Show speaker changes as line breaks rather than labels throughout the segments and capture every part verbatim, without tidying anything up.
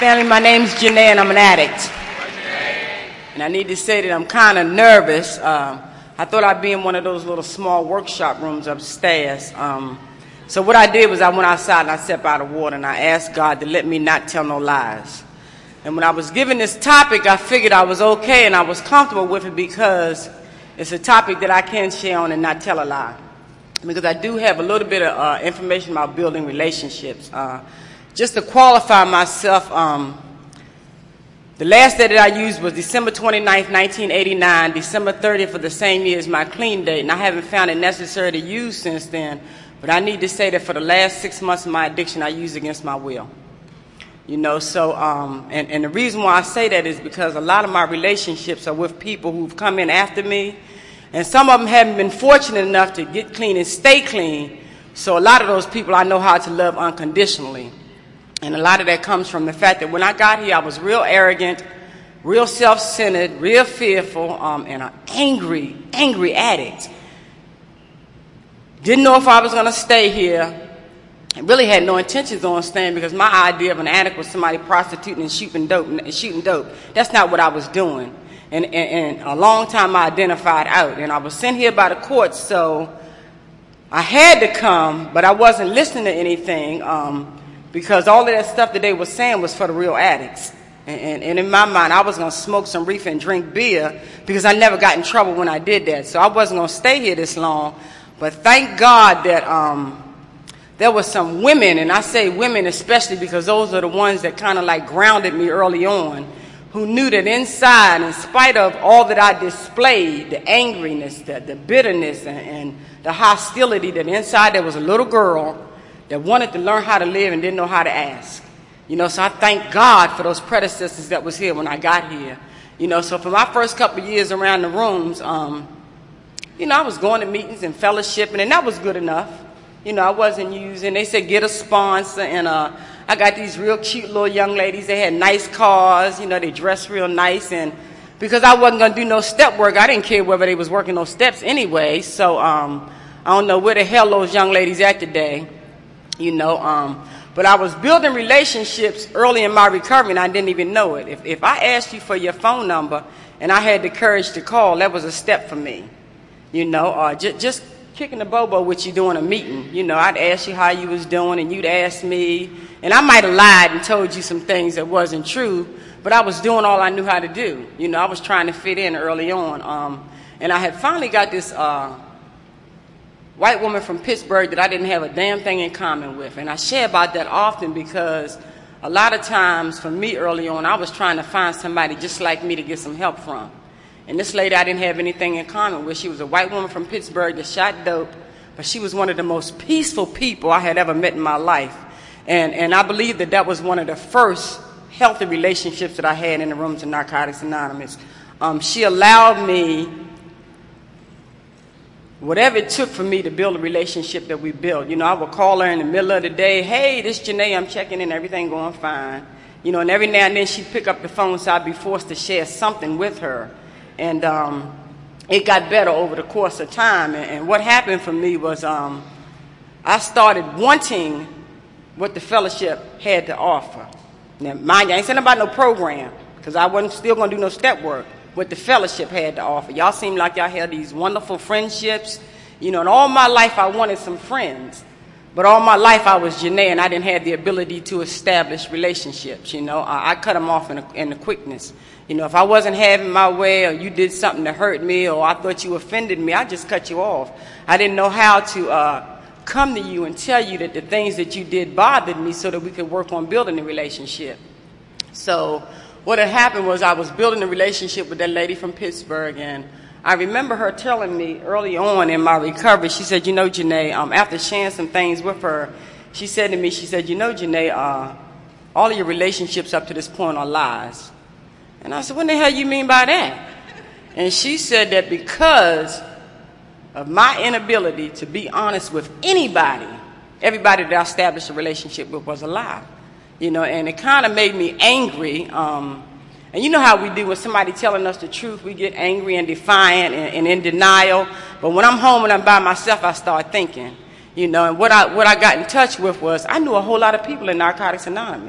Family, my name's Janae and I'm an addict. And I need to say that I'm kind of nervous. Um, I thought I'd be in one of those little small workshop rooms upstairs. Um, so what I did was I went outside and I stepped out of water and I asked God to let me not tell no lies. And when I was given this topic, I figured I was okay and I was comfortable with it because it's a topic that I can share on and not tell a lie. Because I do have a little bit of uh, information about building relationships. Uh, Just to qualify myself, um, the last day that I used was December twenty-ninth, nineteen eighty-nine. December thirtieth of the same year is my clean date, and I haven't found it necessary to use since then. But I need to say that for the last six months of my addiction, I used against my will. You know, so, um, and, and the reason why I say that is because a lot of my relationships are with people who've come in after me, and some of them haven't been fortunate enough to get clean and stay clean. So a lot of those people I know how to love unconditionally. And a lot of that comes from the fact that when I got here, I was real arrogant, real self-centered, real fearful, um, and an angry, angry addict. Didn't know if I was going to stay here. I really had no intentions on staying because my idea of an addict was somebody prostituting and shooting dope. And shooting dope. That's not what I was doing. And, and, and a long time I identified out. And I was sent here by the courts, so I had to come, but I wasn't listening to anything. Um, Because all of that stuff that they were saying was for the real addicts. And, and, and in my mind, I was going to smoke some reefer and drink beer because I never got in trouble when I did that. So I wasn't going to stay here this long. But thank God that um, there were some women, and I say women especially because those are the ones that kind of like grounded me early on, who knew that inside, in spite of all that I displayed, the angriness, the, the bitterness, and, and the hostility, that inside there was a little girl that wanted to learn how to live and didn't know how to ask. You know, so I thank God for those predecessors that was here when I got here. You know, so for my first couple of years around the rooms, um, you know, I was going to meetings and fellowshipping, and that was good enough. You know, I wasn't using, they said get a sponsor, and uh, I got these real cute little young ladies. They had nice cars, you know, they dressed real nice, and because I wasn't going to do no step work, I didn't care whether they was working those steps anyway, so um, I don't know where the hell those young ladies at today. You know, um, but I was building relationships early in my recovery, and I didn't even know it. If, if I asked you for your phone number and I had the courage to call, that was a step for me. You know, uh, j- just kicking the bobo with you during a meeting. You know, I'd ask you how you was doing, and you'd ask me, and I might have lied and told you some things that wasn't true, but I was doing all I knew how to do. You know, I was trying to fit in early on, um, and I had finally got this Uh, white woman from Pittsburgh that I didn't have a damn thing in common with. And I share about that often because a lot of times for me early on, I was trying to find somebody just like me to get some help from. And this lady I didn't have anything in common with. She was a white woman from Pittsburgh that shot dope, but she was one of the most peaceful people I had ever met in my life. And, and I believe that that was one of the first healthy relationships that I had in the rooms of Narcotics Anonymous. Um, she allowed me whatever it took for me to build a relationship that we built. You know, I would call her in the middle of the day, hey, this Janae, I'm checking in, everything going fine. You know, and every now and then she'd pick up the phone, so I'd be forced to share something with her. And um, it got better over the course of time. And, and what happened for me was um, I started wanting what the fellowship had to offer. Now, mind you, I ain't saying about no program, because I wasn't still going to do no step work. What the fellowship had to offer. Y'all seem like y'all had these wonderful friendships. You know, and all my life I wanted some friends. But all my life I was Janae, and I didn't have the ability to establish relationships. You know, I, I cut them off in the, in the quickness. You know, if I wasn't having my way, or you did something that hurt me, or I thought you offended me, I just cut you off. I didn't know how to uh, come to you and tell you that the things that you did bothered me so that we could work on building a relationship. So what had happened was I was building a relationship with that lady from Pittsburgh, and I remember her telling me early on in my recovery, she said, you know, Janae, um, after sharing some things with her, she said to me, she said, you know, Janae, uh, all of your relationships up to this point are lies. And I said, what the hell you mean by that? And she said that because of my inability to be honest with anybody, everybody that I established a relationship with was a lie. You know, and it kind of made me angry. Um, and you know how we do when somebody telling us the truth, we get angry and defiant and, and in denial. But when I'm home and I'm by myself, I start thinking, you know, and what I, what I got in touch with was I knew a whole lot of people in Narcotics Anonymous.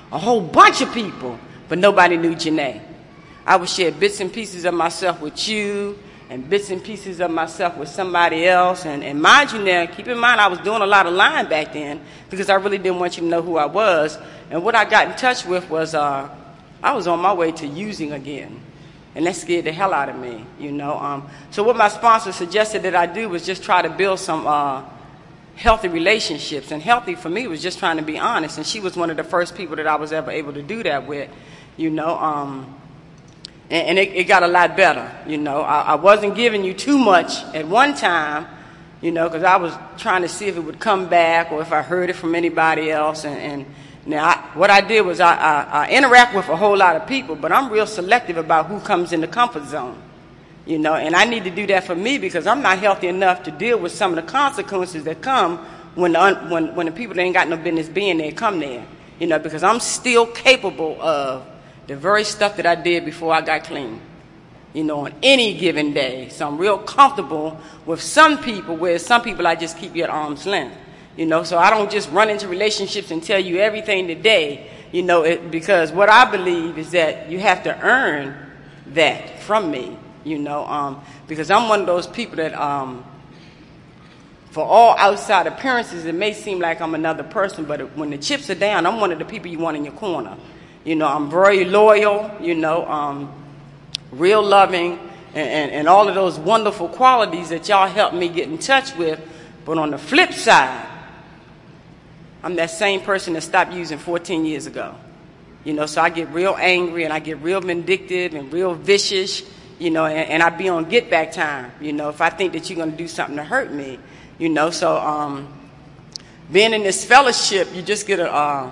a whole bunch of people, but nobody knew Janae. I would share bits and pieces of myself with you and bits and pieces of myself with somebody else. And, and mind you now, keep in mind I was doing a lot of lying back then because I really didn't want you to know who I was. And what I got in touch with was uh, I was on my way to using again. And that scared the hell out of me, you know. Um, so what my sponsor suggested that I do was just try to build some uh, healthy relationships. And healthy for me was just trying to be honest. And she was one of the first people that I was ever able to do that with, you know. Um, and and it, it got a lot better, you know. I, I wasn't giving you too much at one time, you know, because I was trying to see if it would come back or if I heard it from anybody else. And, and now, I, what I did was I, I, I interact with a whole lot of people, but I'm real selective about who comes in the comfort zone, you know, and I need to do that for me because I'm not healthy enough to deal with some of the consequences that come when the, un, when, when the people that ain't got no business being there come there, you know, because I'm still capable of the very stuff that I did before I got clean, you know, on any given day. So I'm real comfortable with some people, where some people I just keep you at arm's length. You know, so I don't just run into relationships and tell you everything today, you know, it, because what I believe is that you have to earn that from me, you know, um, because I'm one of those people that, um, for all outside appearances, it may seem like I'm another person, but when the chips are down, I'm one of the people you want in your corner. You know, I'm very loyal, you know, um, real loving, and, and, and all of those wonderful qualities that y'all helped me get in touch with. But on the flip side, I'm that same person that stopped using fourteen years ago. You know, so I get real angry and I get real vindictive and real vicious, you know, and, and I be on get back time, you know, if I think that you're going to do something to hurt me, you know. So um, being in this fellowship, you just get a, uh,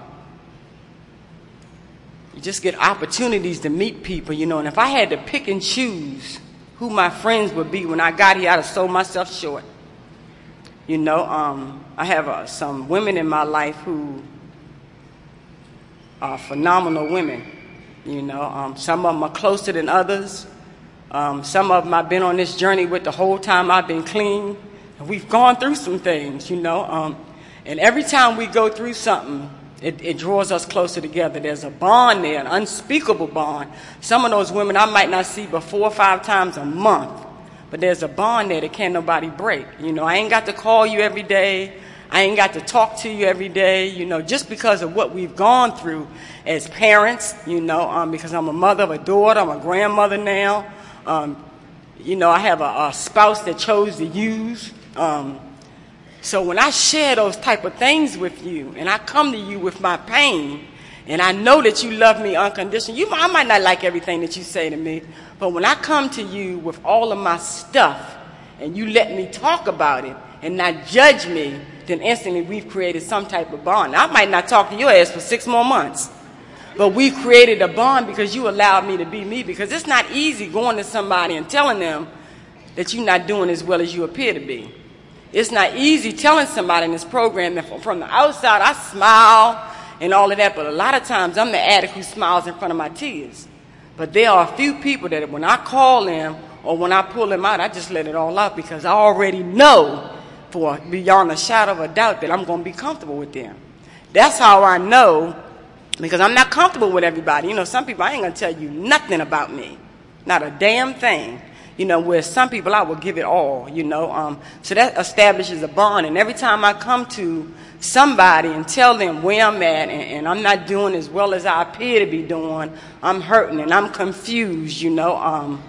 you just get opportunities to meet people, you know, and if I had to pick and choose who my friends would be when I got here, I'd have sold myself short. You know, um, I have uh, some women in my life who are phenomenal women. You know, um, some of them are closer than others. Um, some of them I've been on this journey with the whole time I've been clean. And we've gone through some things, you know. Um, and every time we go through something, it, it draws us closer together. There's a bond there, an unspeakable bond. Some of those women I might not see but four or five times a month. But there's a bond there that can't nobody break. You know, I ain't got to call you every day. I ain't got to talk to you every day, you know, just because of what we've gone through as parents, you know, um, because I'm a mother of a daughter, I'm a grandmother now. Um, you know, I have a, a spouse that chose to use. Um, so when I share those type of things with you and I come to you with my pain, and I know that you love me unconditionally. You, I might not like everything that you say to me, but when I come to you with all of my stuff and you let me talk about it and not judge me, then instantly we've created some type of bond. Now, I might not talk to your ass for six more months, but we've created a bond because you allowed me to be me, because it's not easy going to somebody and telling them that you're not doing as well as you appear to be. It's not easy telling somebody in this program that from the outside I smile and all of that, but a lot of times I'm the addict who smiles in front of my tears. But there are a few people that when I call them or when I pull them out, I just let it all out because I already know for beyond a shadow of a doubt that I'm going to be comfortable with them. That's how I know, because I'm not comfortable with everybody. You know, some people I ain't going to tell you nothing about me, not a damn thing. You know, where some people I will give it all, you know. Um, so that establishes a bond. And every time I come to somebody and tell them where I'm at and, and I'm not doing as well as I appear to be doing, I'm hurting and I'm confused, you know. Um,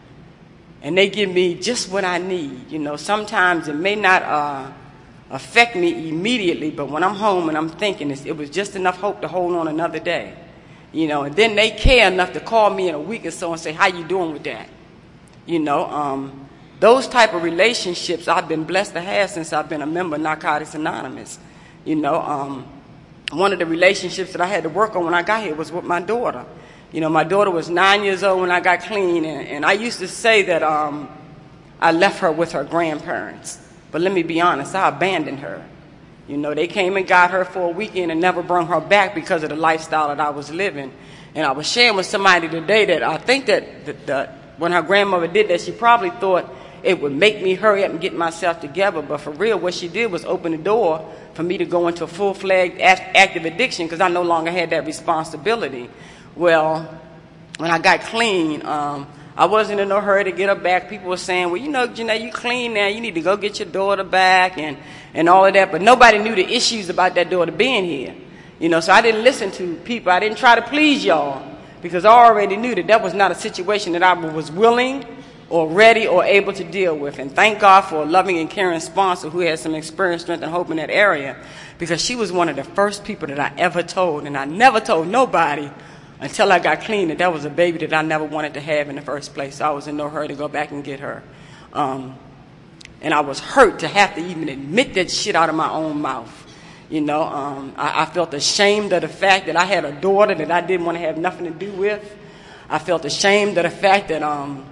and they give me just what I need, you know. Sometimes it may not uh, affect me immediately, but when I'm home and I'm thinking it's, it was just enough hope to hold on another day, you know. And then they care enough to call me in a week or so and say, how you doing with that? You know, um, those type of relationships I've been blessed to have since I've been a member of Narcotics Anonymous. You know, um, one of the relationships that I had to work on when I got here was with my daughter. You know, my daughter was nine years old when I got clean, and, and I used to say that um, I left her with her grandparents. But let me be honest, I abandoned her. You know, they came and got her for a weekend and never brought her back because of the lifestyle that I was living. And I was sharing with somebody today that I think that the, the when her grandmother did that, she probably thought it would make me hurry up and get myself together. But for real, what she did was open the door for me to go into a full-fledged active addiction because I no longer had that responsibility. Well, when I got clean, um, I wasn't in no hurry to get her back. People were saying, well, you know, Janae, you clean now. You need to go get your daughter back and, and all of that. But nobody knew the issues about that daughter being here. You know, so I didn't listen to people. I didn't try to please y'all because I already knew that that was not a situation that I was willing or ready or able to deal with. And thank God for a loving and caring sponsor who had some experience, strength, and hope in that area, because she was one of the first people that I ever told, and I never told nobody until I got clean that that was a baby that I never wanted to have in the first place. So I was in no hurry to go back and get her. Um, and I was hurt to have to even admit that shit out of my own mouth. You know, um, I, I felt ashamed of the fact that I had a daughter that I didn't want to have nothing to do with. I felt ashamed of the fact that um,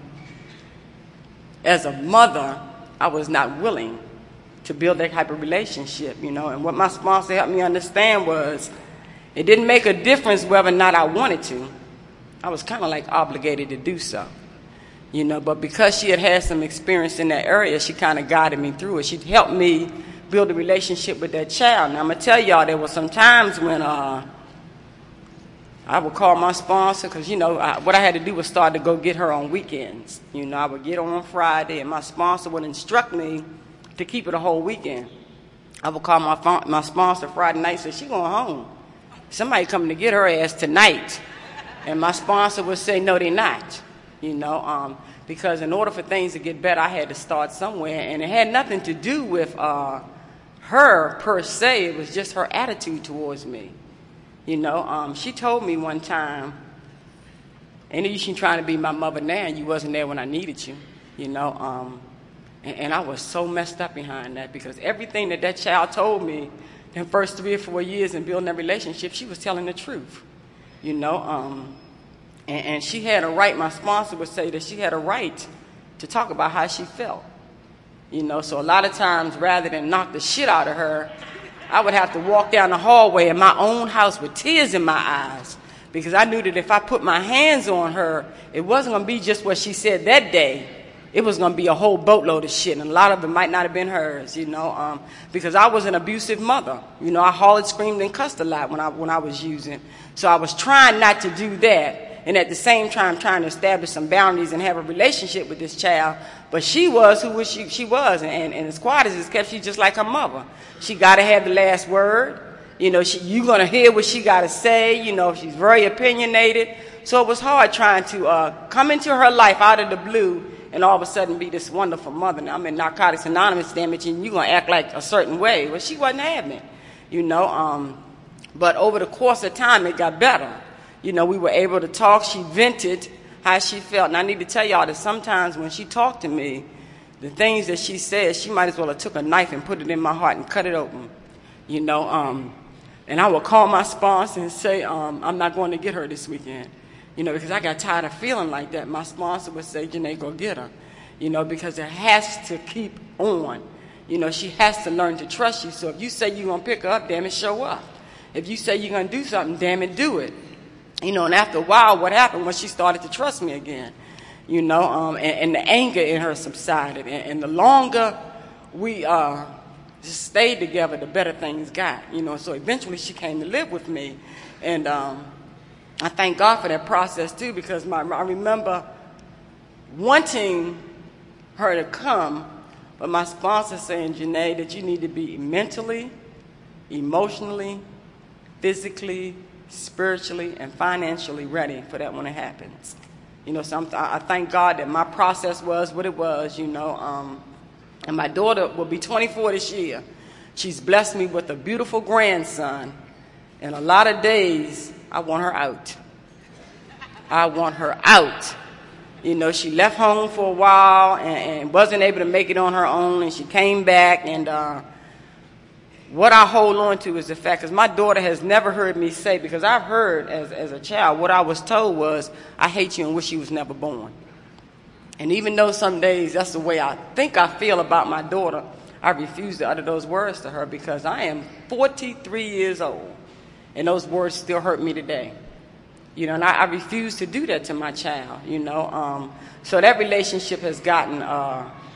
as a mother, I was not willing to build that type of relationship, you know. And what my sponsor helped me understand was it didn't make a difference whether or not I wanted to. I was kind of like obligated to do so, you know. But because she had had some experience in that area, she kind of guided me through it. She helped me build a relationship with that child. Now, I'm going to tell y'all there were some times when uh, I would call my sponsor because, you know, I, what I had to do was start to go get her on weekends. You know, I would get her on Friday, and my sponsor would instruct me to keep it a whole weekend. I would call my phone, my sponsor Friday night and say, she going home. Somebody coming to get her ass tonight. And my sponsor would say, no, they're not. You know, um, because in order for things to get better, I had to start somewhere. And it had nothing to do with uh, her per se. It was just her attitude towards me. You know, um, she told me one time, ain't you should trying to be my mother now, and you wasn't there when I needed you. You know, um, and, and I was so messed up behind that because everything that that child told me in the first three or four years in building that relationship, she was telling the truth. You know, um, and, and she had a right, my sponsor would say that she had a right to talk about how she felt. You know, so a lot of times, rather than knock the shit out of her, I would have to walk down the hallway in my own house with tears in my eyes because I knew that if I put my hands on her, it wasn't going to be just what she said that day. It was going to be a whole boatload of shit, and a lot of it might not have been hers, you know, um, because I was an abusive mother. You know, I hollered, screamed, and cussed a lot when I, when I was using. So I was trying not to do that. And at the same time trying to establish some boundaries and have a relationship with this child. But she was who she, she was. And, and as quiet as it's kept, she's just like her mother. She got to have the last word. You know, she, you're going to hear what she got to say. You know, she's very opinionated. So it was hard trying to uh, come into her life out of the blue and all of a sudden be this wonderful mother. Now, I'm in Narcotics Anonymous, damn it, and you're going to act like a certain way. Well, she wasn't having it, you know. Um, but over the course of time, it got better. You know, we were able to talk. She vented how she felt. And I need to tell y'all that sometimes when she talked to me, the things that she said, she might as well have took a knife and put it in my heart and cut it open. You know, um, and I would call my sponsor and say, um, I'm not going to get her this weekend. You know, because I got tired of feeling like that. My sponsor would say, Janae, go get her. You know, because it has to keep on. You know, she has to learn to trust you. So if you say you're going to pick her up, damn it, show up. If you say you're going to do something, damn it, do it. You know, and after a while, what happened was she started to trust me again, you know, um, and, and the anger in her subsided. And, and the longer we uh, just stayed together, the better things got, you know. So eventually she came to live with me. And um, I thank God for that process, too, because my, I remember wanting her to come, but my sponsor saying, Janae, that you need to be mentally, emotionally, physically, spiritually, and financially ready for that when it happens. You know, so I'm, I thank God that my process was what it was, you know. Um, and my daughter will be twenty-four this year. She's blessed me with a beautiful grandson. And a lot of days, I want her out. I want her out. You know, she left home for a while and, and wasn't able to make it on her own. And she came back and... Uh, What I hold on to is the fact, because my daughter has never heard me say, because I've heard as, as a child, what I was told was, I hate you and wish you was never born. And even though some days that's the way I think I feel about my daughter, I refuse to utter those words to her because I am forty-three years old, and those words still hurt me today. You know, and I, I refuse to do that to my child, you know. Um, so that relationship has gotten... Uh,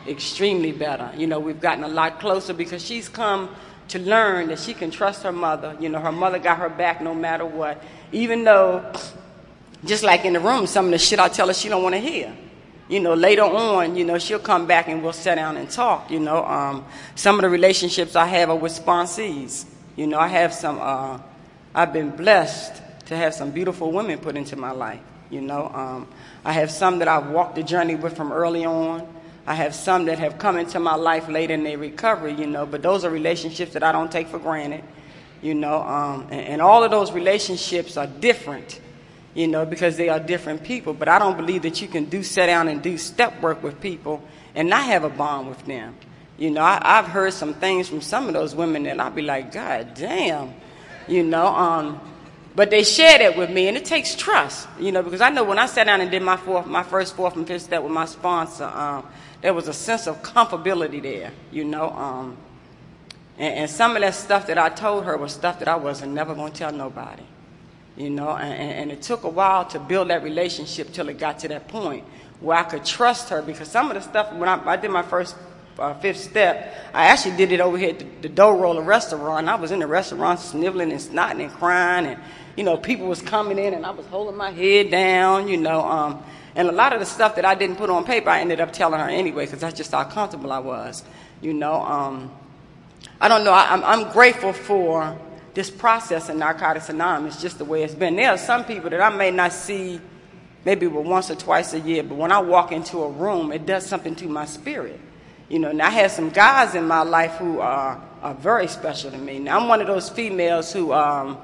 extremely better. You know, we've gotten a lot closer because she's come to learn that she can trust her mother. You know, her mother got her back no matter what. Even though, just like in the room, some of the shit I tell her she don't want to hear. You know, later on, you know, she'll come back and we'll sit down and talk, you know. Um, some of the relationships I have are with sponsees. You know, I have some, uh, I've been blessed to have some beautiful women put into my life, you know. Um, I have some that I've walked the journey with from early on. I have some that have come into my life later in their recovery, you know, but those are relationships that I don't take for granted, you know. Um, and, and all of those relationships are different, you know, because they are different people. But I don't believe that you can do sit down and do step work with people and not have a bond with them. You know, I, I've heard some things from some of those women that I'll be like, God damn, you know. Um, but they share that with me, and it takes trust, you know, because I know when I sat down and did my fourth, my first fourth and fifth step with my sponsor, um, there was a sense of comfortability there, you know. Um, and, and some of that stuff that I told her was stuff that I wasn't never going to tell nobody. You know, and, and it took a while to build that relationship till it got to that point where I could trust her, because some of the stuff, when I, I did my first uh, fifth step, I actually did it over here at the, the Dough Roller restaurant. And I was in the restaurant sniveling and snotting and crying, and, you know, people was coming in and I was holding my head down, you know. Um, and a lot of the stuff that I didn't put on paper, I ended up telling her anyway, because that's just how comfortable I was, you know. Um, I don't know, I, I'm, I'm grateful for this process in Narcotics Anonymous, just the way it's been. There are some people that I may not see maybe once or twice a year, but when I walk into a room, it does something to my spirit. You know, and I have some guys in my life who are, are very special to me. Now, I'm one of those females who um,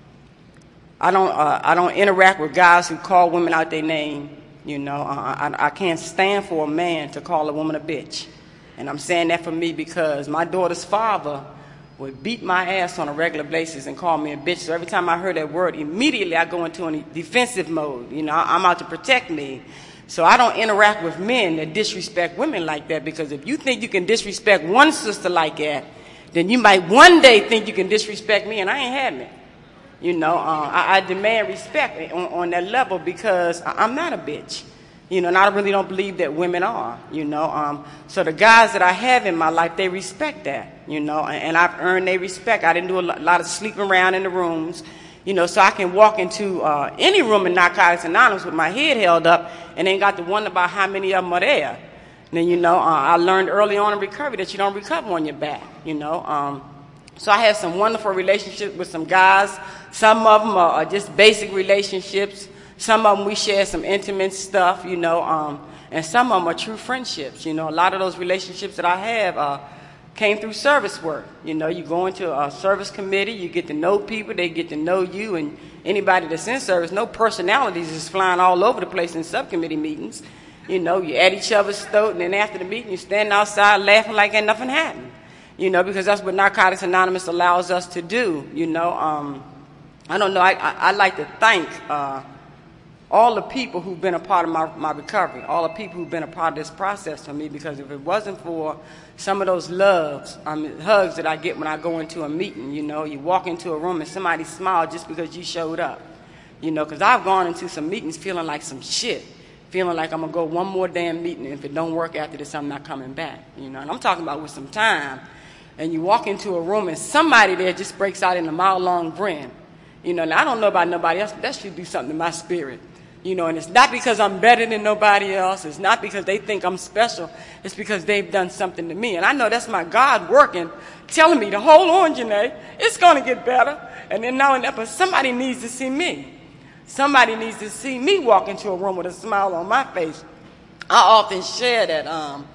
I don't uh, I don't interact with guys who call women out their name. You know, uh, I, I can't stand for a man to call a woman a bitch. And I'm saying that for me because my daughter's father would beat my ass on a regular basis and call me a bitch. So every time I heard that word, immediately I go into a defensive mode. You know, I'm out to protect me. So I don't interact with men that disrespect women like that, because if you think you can disrespect one sister like that, then you might one day think you can disrespect me, and I ain't having it. You know, uh, I, I demand respect on, on that level, because I, I'm not a bitch. You know, and I really don't believe that women are, you know. Um, so the guys that I have in my life, they respect that, you know, and, and I've earned their respect. I didn't do a lot of sleeping around in the rooms, you know, so I can walk into uh, any room in Narcotics Anonymous with my head held up and ain't got to wonder about how many of them are there. And then, you know, uh, I learned early on in recovery that you don't recover on your back, you know. Um, so I have some wonderful relationships with some guys. Some of them are, are just basic relationships. Some of them we share some intimate stuff, you know, um, and some of them are true friendships. You know, a lot of those relationships that I have uh, came through service work. You know, you go into a service committee, you get to know people, they get to know you, and anybody that's in service, no personalities is flying all over the place in subcommittee meetings. You know, you at each other's throat, and then after the meeting, you stand outside laughing like ain't nothing happened. You know, because that's what Narcotics Anonymous allows us to do. You know, um, I don't know, I, I, I like to thank uh, all the people who've been a part of my, my recovery, all the people who've been a part of this process for me, because if it wasn't for some of those loves, I mean, hugs that I get when I go into a meeting, you know, you walk into a room and somebody smiles just because you showed up, you know, because I've gone into some meetings feeling like some shit, feeling like I'm going to go one more damn meeting, and if it don't work after this, I'm not coming back, you know, and I'm talking about with some time, and you walk into a room and somebody there just breaks out in a mile-long grin, you know, and I don't know about nobody else, but that should do something to my spirit. You know, and it's not because I'm better than nobody else. It's not because they think I'm special. It's because they've done something to me. And I know that's my God working, telling me to hold on, Janae. It's going to get better. And then now and then, but somebody needs to see me. Somebody needs to see me walk into a room with a smile on my face. I often share that um,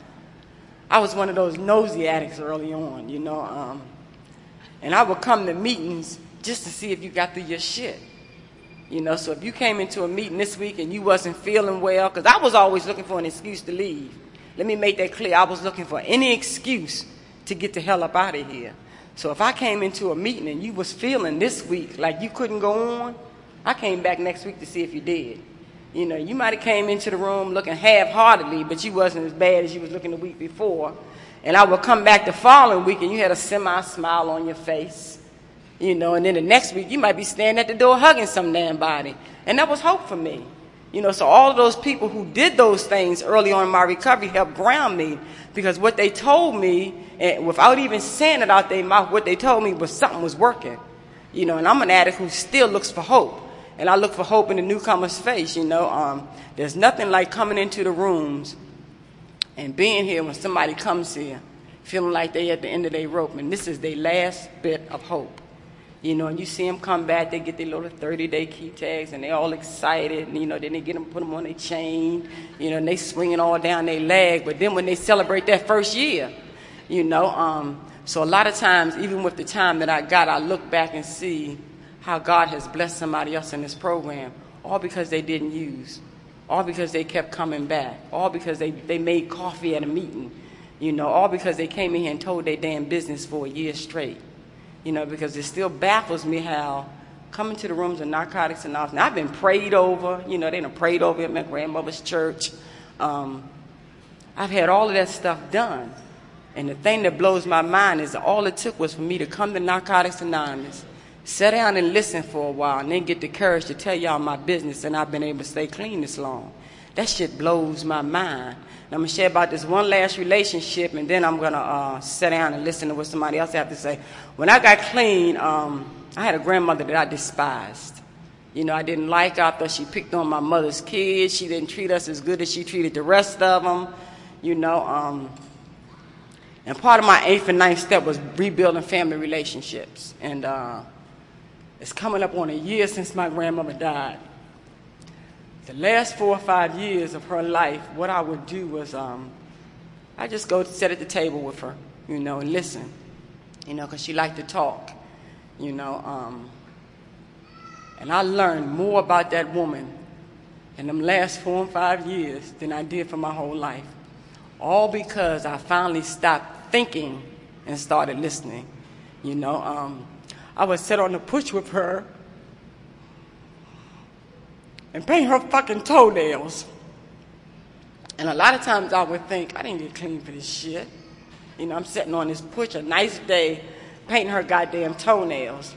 I was one of those nosy addicts early on, you know. Um, and I would come to meetings just to see if you got through your shit. You know, so if you came into a meeting this week and you wasn't feeling well, because I was always looking for an excuse to leave. Let me make that clear. I was looking for any excuse to get the hell up out of here. So if I came into a meeting and you was feeling this week like you couldn't go on, I came back next week to see if you did. You know, you might have came into the room looking half-heartedly, but you wasn't as bad as you was looking the week before. And I would come back the following week and you had a semi-smile on your face. You know, and then the next week you might be standing at the door hugging some damn body. And that was hope for me. You know, so all of those people who did those things early on in my recovery helped ground me, because what they told me, and without even saying it out their mouth, what they told me was something was working. You know, and I'm an addict who still looks for hope. And I look for hope in the newcomer's face, you know. Um, there's nothing like coming into the rooms and being here when somebody comes here feeling like they at the end of their rope, and this is their last bit of hope. You know, and you see them come back, they get their little thirty-day key tags, and they're all excited, and, you know, then they get them, put them on their chain, you know, and they swinging all down their leg. But then when they celebrate that first year, you know, um, so a lot of times, even with the time that I got, I look back and see how God has blessed somebody else in this program, all because they didn't use, all because they kept coming back, all because they, they made coffee at a meeting, you know, all because they came in here and told their damn business for a year straight. You know, because it still baffles me how coming to the rooms of Narcotics Anonymous, and I've been prayed over, you know, they done prayed over at my grandmother's church. Um, I've had all of that stuff done. And the thing that blows my mind is that all it took was for me to come to Narcotics Anonymous, sit down and listen for a while, and then get the courage to tell y'all my business, and I've been able to stay clean this long. That shit blows my mind. And I'm going to share about this one last relationship, and then I'm going to uh, sit down and listen to what somebody else has to say. When I got clean, um, I had a grandmother that I despised. You know, I didn't like her. I thought she picked on my mother's kids. She didn't treat us as good as she treated the rest of them. You know, um, and part of my eighth and ninth step was rebuilding family relationships. And uh, it's coming up on a year since my grandmother died. The last four or five years of her life, what I would do was um, I just go sit at the table with her, you know, and listen, you know, because she liked to talk, you know. Um, and I learned more about that woman in them last four and five years than I did for my whole life, all because I finally stopped thinking and started listening, you know. Um, I would sit on the porch with her and paint her fucking toenails. And a lot of times I would think, I didn't get clean for this shit. You know, I'm sitting on this porch, a nice day, painting her goddamn toenails.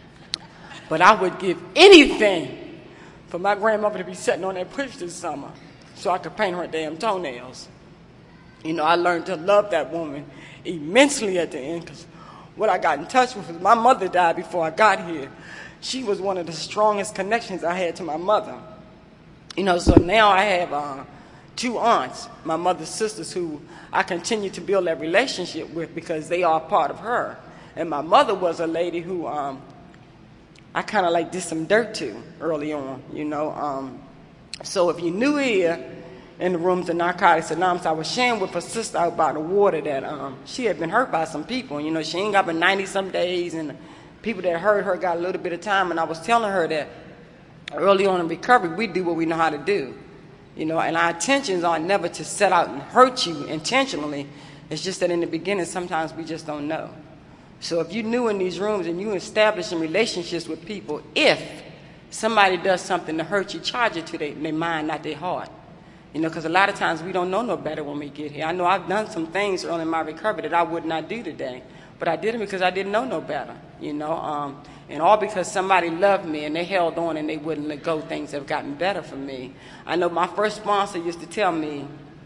But I would give anything for my grandmother to be sitting on that porch this summer so I could paint her damn toenails. You know, I learned to love that woman immensely at the end, because what I got in touch with was my mother died before I got here. She was one of the strongest connections I had to my mother. You know, so now I have uh, two aunts, my mother's sisters, who I continue to build that relationship with because they are part of her. And my mother was a lady who um, I kind of like did some dirt to early on, you know. Um, so if you're new here in the rooms of Narcotics Anonymous, I was sharing with her sister out by the water that um, she had been hurt by some people. You know, she ain't got but ninety-some days, and people that heard her got a little bit of time, and I was telling her that early on in recovery, we do what we know how to do, you know, and our intentions are never to set out and hurt you intentionally. It's just that in the beginning, sometimes we just don't know. So if you're new in these rooms and you're establishing relationships with people, if somebody does something to hurt you, charge it to their, their mind, not their heart. You know, because a lot of times we don't know no better when we get here. I know I've done some things early in my recovery that I would not do today. But I did it because I didn't know no better, you know, um, and all because somebody loved me and they held on and they wouldn't let go. Things have gotten better for me. I know my first sponsor used to tell me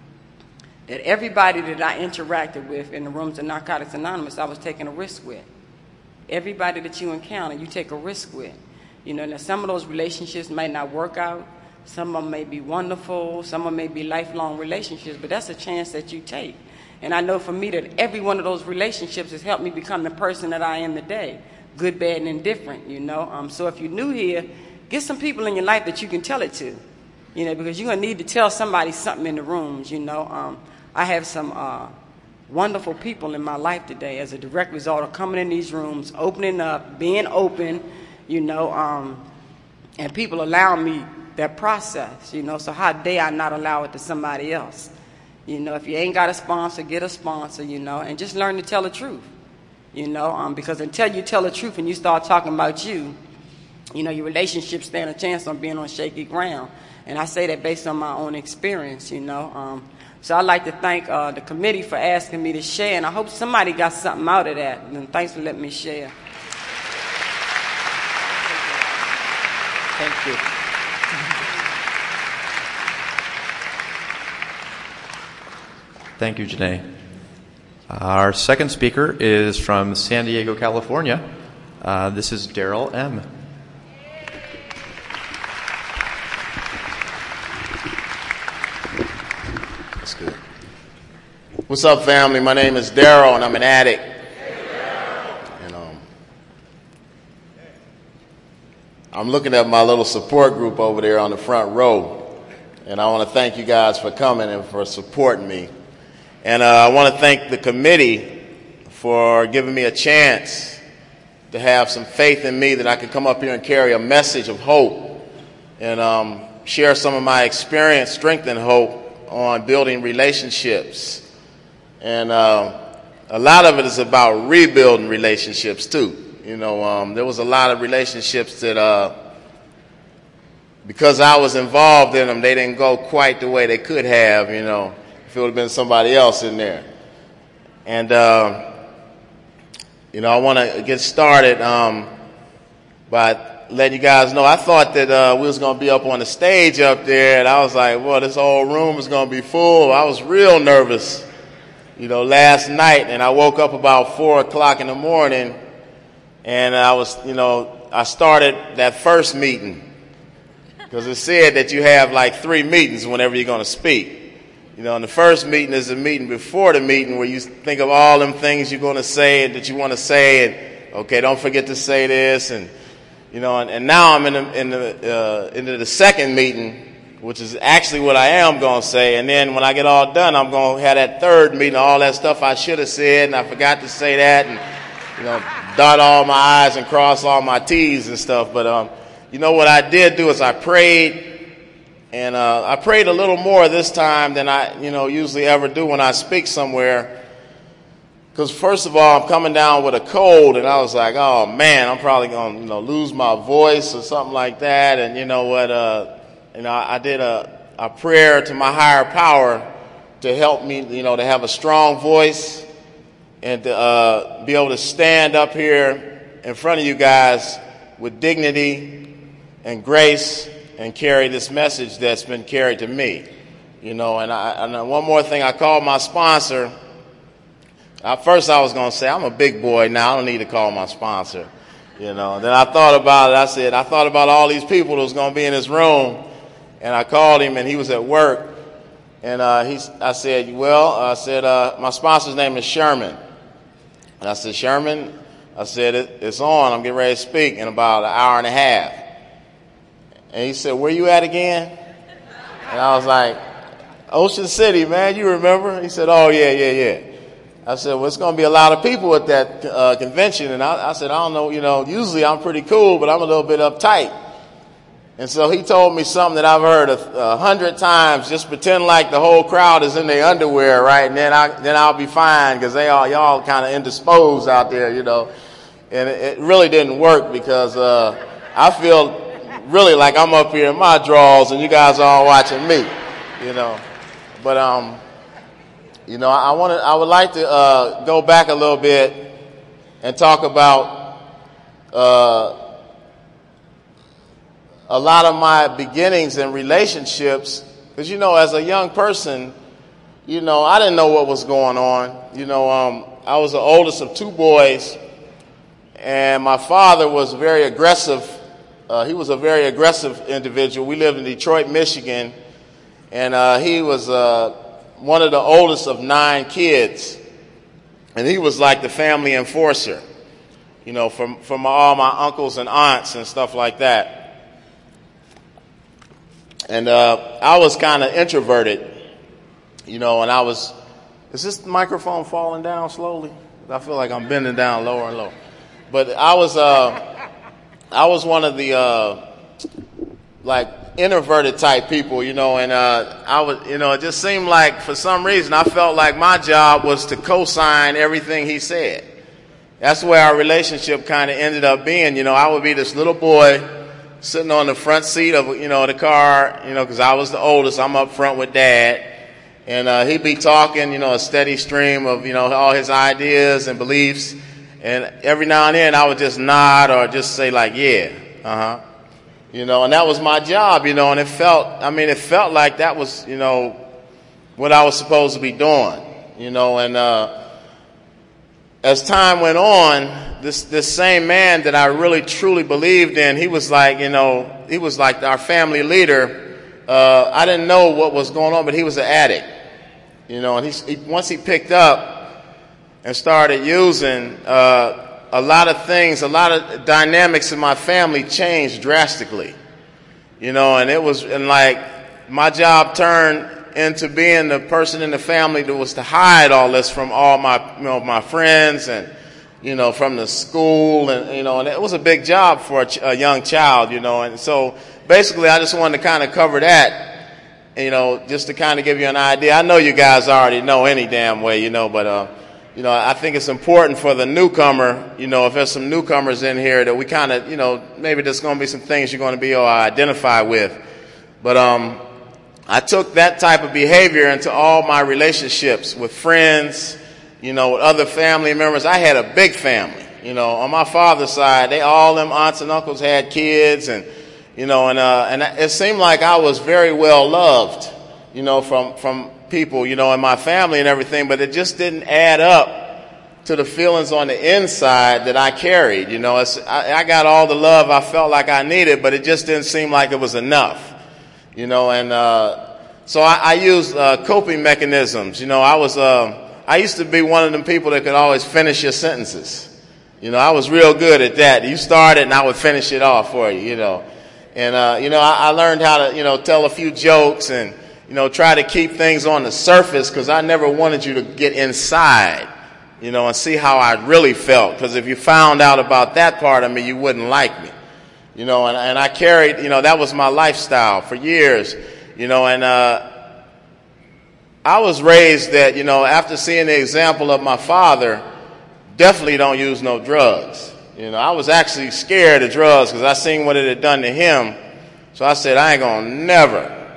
that everybody that I interacted with in the rooms of Narcotics Anonymous, I was taking a risk with. Everybody that you encounter, you take a risk with. You know, now some of those relationships might not work out. Some of them may be wonderful. Some of them may be lifelong relationships, but that's a chance that you take. And I know for me that every one of those relationships has helped me become the person that I am today, good, bad, and indifferent, you know. Um, so if you're new here, get some people in your life that you can tell it to, you know, because you're going to need to tell somebody something in the rooms, you know. Um, I have some uh, wonderful people in my life today as a direct result of coming in these rooms, opening up, being open, you know, um, and people allow me that process, you know. So how dare I not allow it to somebody else? You know, if you ain't got a sponsor, get a sponsor, you know, and just learn to tell the truth, you know, um, because until you tell the truth and you start talking about you, you know, your relationships stand a chance on being on shaky ground. And I say that based on my own experience, you know. Um, so I'd like to thank uh, the committee for asking me to share, and I hope somebody got something out of that. And thanks for letting me share.
Thank you. Thank you, Janae. Our second speaker is from San Diego, California. Uh, this is Daryl M.
That's good. What's up, family? My name is Daryl, and I'm an addict. And um, I'm looking at my little support group over there on the front row, and I want to thank you guys for coming and for supporting me. And uh, I want to thank the committee for giving me a chance to have some faith in me that I could come up here and carry a message of hope and um, share some of my experience, strength, and hope on building relationships. And uh, a lot of it is about rebuilding relationships, too. You know, um, there was a lot of relationships that, uh, because I was involved in them, they didn't go quite the way they could have, you know, if it would have been somebody else in there. And, uh, you know, I want to get started um, by letting you guys know, I thought that uh, we was going to be up on the stage up there, and I was like, well, this whole room is going to be full. I was real nervous, you know, last night, and I woke up about four o'clock in the morning, and I was, you know, I started that first meeting, because it said that you have like three meetings whenever you're going to speak. You know, and the first meeting is a meeting before the meeting where you think of all them things you're going to say and that you want to say, and okay, don't forget to say this, and you know, and, and now I'm in the, in the uh, into the second meeting, which is actually what I am going to say, and then when I get all done, I'm going to have that third meeting, all that stuff I should have said, and I forgot to say that, and you know, dot all my I's and cross all my T's and stuff. But um, you know what I did do is I prayed. And uh, I prayed a little more this time than I, you know, usually ever do when I speak somewhere. Because first of all, I'm coming down with a cold, and I was like, oh man, I'm probably gonna, you know, lose my voice or something like that. And you know what? Uh, you know, I did a, a prayer to my higher power to help me, you know, to have a strong voice and to uh, be able to stand up here in front of you guys with dignity and grace and carry this message that's been carried to me, you know. And, I, and one more thing, I called my sponsor. At first I was going to say, I'm a big boy now, I don't need to call my sponsor, you know. Then I thought about it, I said, I thought about all these people that was going to be in this room, and I called him, and he was at work, and uh, he, I said, well, I said, uh, my sponsor's name is Sherman. And I said, Sherman, I said, it, it's on, I'm getting ready to speak in about an hour and a half. And he said, where you at again? And I was like, Ocean City, man, you remember? He said, oh, yeah, yeah, yeah. I said, well, it's going to be a lot of people at that uh, convention. And I, I said, I don't know, you know, usually I'm pretty cool, but I'm a little bit uptight. And so he told me something that I've heard a, a hundred times, just pretend like the whole crowd is in their underwear, right? And then, I, then I'll be fine because they all, y'all kind of indisposed out there, you know. And it, it really didn't work because uh, I feel really like I'm up here in my drawers and you guys are all watching me, you know. But, um, you know, I, wanna, I would like to uh, go back a little bit and talk about uh, a lot of my beginnings in relationships. Because, you know, as a young person, you know, I didn't know what was going on. You know, um, I was the oldest of two boys, and my father was very aggressive. Uh, he was a very aggressive individual. We lived in Detroit, Michigan, and uh, he was uh, one of the oldest of nine kids, and he was like the family enforcer, you know, from from all my uncles and aunts and stuff like that. And uh, I was kind of introverted, you know, and I was. Is this microphone falling down slowly? I feel like I'm bending down lower and lower, but I was. Uh, I was one of the, uh, like, introverted type people, you know, and uh, I was, you know, it just seemed like for some reason I felt like my job was to co-sign everything he said. That's where our relationship kind of ended up being. You know, I would be this little boy sitting on the front seat of, you know, the car, you know, because I was the oldest. I'm up front with Dad. And uh, he'd be talking, you know, a steady stream of, you know, all his ideas and beliefs. And every now and then I would just nod or just say like, yeah, uh-huh. You know, and that was my job, you know, and it felt, I mean, it felt like that was, you know, what I was supposed to be doing, you know. And uh, as time went on, this this same man that I really truly believed in, he was like, you know, he was like our family leader. Uh, I didn't know what was going on, but he was an addict, you know. And he, he once he picked up and started using, uh, a lot of things, a lot of dynamics in my family changed drastically, you know. And it was, and like my job turned into being the person in the family that was to hide all this from all my, you know, my friends and, you know, from the school, and, you know, and it was a big job for a, ch- a young child, you know. And so basically I just wanted to kind of cover that, you know, just to kind of give you an idea. I know you guys already know any damn way, you know, but, uh, you know, I think it's important for the newcomer, you know, if there's some newcomers in here that we kind of, you know, maybe there's going to be some things you're going to be able to identify with. But, um, I took that type of behavior into all my relationships with friends, you know, with other family members. I had a big family, you know. On my father's side, they all them aunts and uncles had kids, and you know, and uh, and it seemed like I was very well loved, you know, from from people, you know, in my family and everything. But it just didn't add up to the feelings on the inside that I carried, you know. It's, I, I got all the love I felt like I needed, but it just didn't seem like it was enough. You know, and uh, so I, I used uh, coping mechanisms. You know, I was uh, I used to be one of them people that could always finish your sentences. You know, I was real good at that. You started, and I would finish it off for you. You know, and uh, you know, I, I learned how to, you know, tell a few jokes and, you know, try to keep things on the surface, because I never wanted you to get inside, you know, and see how I really felt. Because if you found out about that part of me, you wouldn't like me. You know, and, and I carried, you know, that was my lifestyle for years, you know. And uh, I was raised that, you know, after seeing the example of my father, definitely don't use no drugs. You know, I was actually scared of drugs because I seen what it had done to him. So I said, I ain't going to never,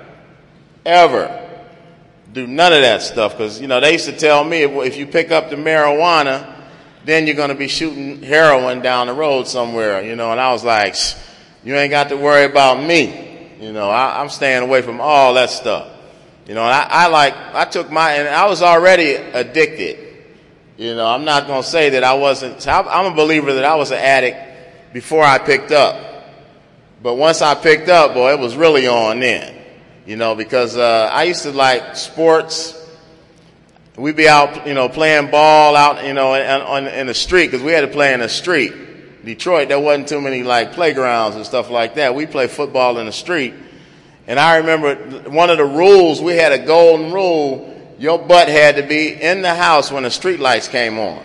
ever do none of that stuff. Because, you know, they used to tell me if, if you pick up the marijuana, then you're going to be shooting heroin down the road somewhere, you know. And I was like, you ain't got to worry about me. You know, I, I'm staying away from all that stuff. You know, and I, I like, I took my, and I was already addicted. You know, I'm not going to say that I wasn't, I'm a believer that I was an addict before I picked up. But once I picked up, boy, it was really on then. You know, because uh, I used to like sports. We'd be out, you know, playing ball out, you know, in, on, in the street, because we had to play in the street. Detroit, there wasn't too many like playgrounds and stuff like that. We played football in the street. And I remember one of the rules, we had a golden rule. Your butt had to be in the house when the street lights came on.